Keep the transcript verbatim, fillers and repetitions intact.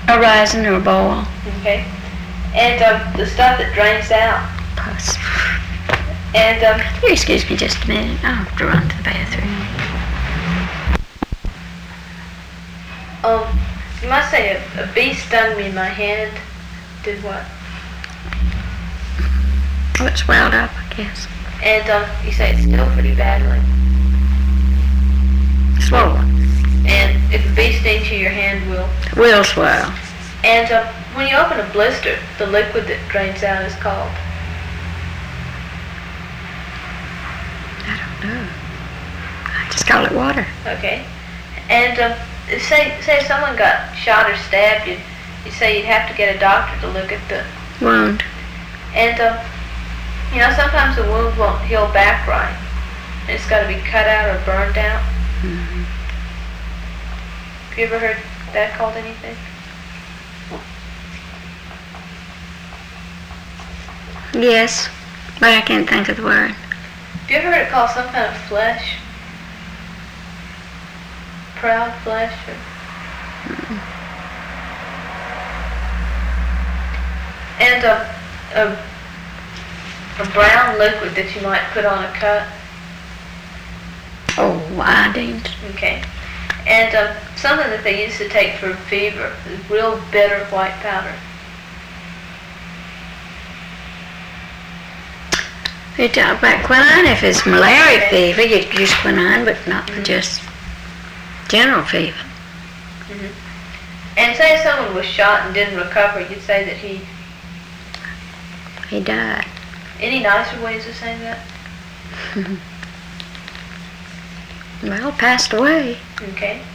Horizon or boil. Okay. And um, the stuff that drains out. Pus. And um, you excuse me just a minute. I'll have to run to the bathroom. Um, you might say a, a bee stung me in my hand. Did what? Oh, it swelled up, I guess. And um, you say it's still pretty badly. Swollen. And if a bee stings you, your hand will. Will swell. And um, when you open a blister, the liquid that drains out is called. I don't know. I just call it water. Okay. And um, say say if someone got shot or stabbed, you you say you'd have to get a doctor to look at the wound. And um, you know, sometimes the wound won't heal back right. It's got to be cut out or burned out. Mm-hmm. Have you ever heard that called anything? Yes, but I can't think of the word. Have you ever heard it called some kind of flesh? Proud flesh? Or... Mm-hmm. And a, a, a brown liquid that you might put on a cut. Oh, iodine. Okay. And um, something that they used to take for fever is real bitter white powder. You talk about quinine. If it's malaria fever, you use quinine, but not for mm-hmm. just general fever. Mm-hmm. And say if someone was shot and didn't recover, you'd say that he... He died. Any nicer ways of saying that? Well, passed away. Okay.